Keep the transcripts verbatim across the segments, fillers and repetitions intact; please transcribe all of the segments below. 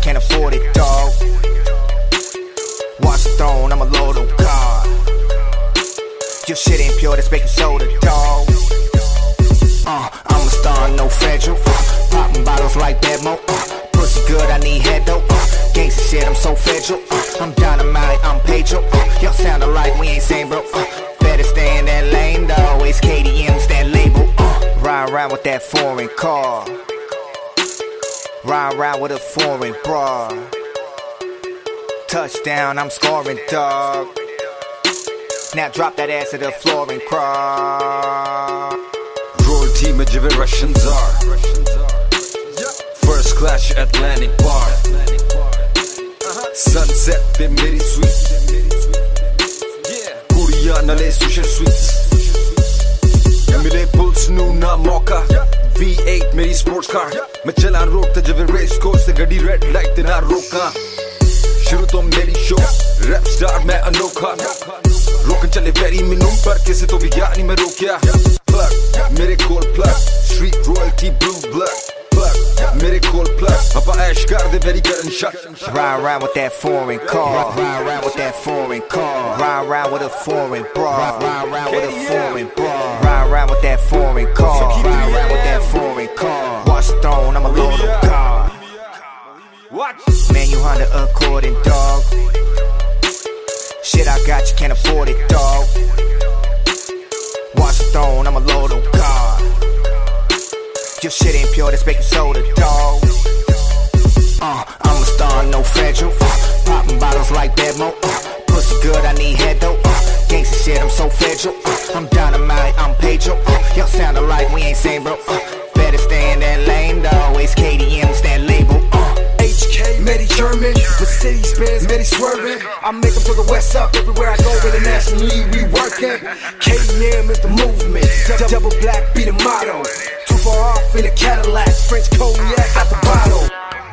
can't afford it, dog. Watch the throne, I'm a Lotto card. Your shit ain't pure, that's baking soda, dog. Uh, I'm a star, no federal. Uh, popping bottles like Bedmo. Uh, pussy good, I need head though. Uh, gangsta shit, I'm so federal. Uh, I'm dynamite, I'm Pedro. Uh, y'all sound alike, we ain't same, bro. Uh, better stay in that lane, though. It's K D M's that label. Uh, ride around with that foreign car. Ride around with a foreign bra. Touchdown, I'm scoring, dog. Now drop that ass to the floor and cry. Royalty में जिवे Russians are. First class Atlantic bar. Sunset पे मेरी suite. कुड़ियाँ नले सुशर sweets. मिले pools नू ना मौका. V eight मेरी sports car. मैं चलान रोकता जिवे race course से गड़ी red light ते ना रोका. शुरू तो मेरी show, rap star मैं अनोखा. रोकन चले वेरी मिनूम पर किसे तो भी यार नहीं मैं रोकिया. Plug मेरे कोल plug, street royalty blue blood. Plug मेरे कोल plug, अपा ऐश कर दे वेरी करन shot. Ride around with that foreign car. Ride around with that foreign car. Ride around with a foreign bra. Ride around with a foreign bra. Ride around with that foreign car. Ride around with that foreign car. Watch the throne, I'm a Lotto card. Man, you Honda Accord and dog. Shit I got, you can't afford it, dog. Watch the throne, I'm a Lotto card. Your shit ain't pure, that's baking soda, dog. Uh, I'm a star, no federal. Uh, popping bottles like Bedmo. Uh, pussy good, I need head though. Uh, gangsta shit, I'm so federal. Uh, I'm dynamite, I'm Pedro. Uh, y'all sound alike, we ain't same, bro. Uh, better stay in that lane, though. It's K D M's that label. Uh, H K, Medi German, Mercedes Benz, Medi swerving. I make them to the west up everywhere I go. Internationally, we working. K D M is the movement. D- double black be the motto. Too far off in a Cadillac. French cognac out the bottle.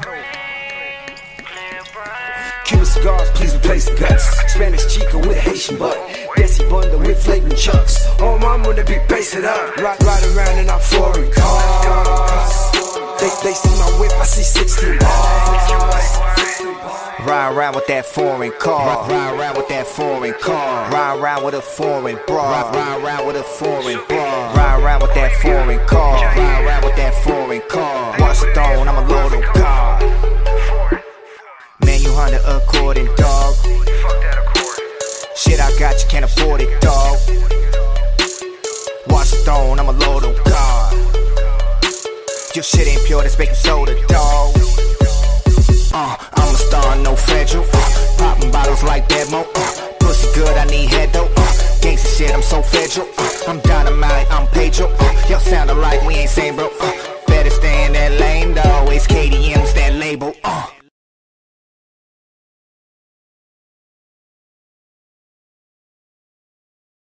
Cuban cigars, please replace the guts. Spanish chica with Haitian butt. Desi bunda with flagrant chucks. Oh, mom wanna be bass it up. Ride, ride around in our foreign cars. They, they see my whip, I see sixteen bars. Ride around with that foreign car. Ride around with that foreign car. Ride around with a foreign bra. Ride around with a foreign bra. Ride around with that foreign car. Ride around with that foreign car. Watch the throne, I'm a Lotto card. Man, you Honda Accord and dog. Shit I got, you can't afford it, dog. Watch the throne, I'm a Lotto card. Your shit ain't pure, that's baking soda, dog. Uh, I'm a star, no federal. Uh, popping bottles like Bedmo. Uh, pussy good, I need head though. Uh, gangsta shit, I'm so federal. Uh, I'm dynamite, I'm Pedro. Uh, y'all sound alike, we ain't same.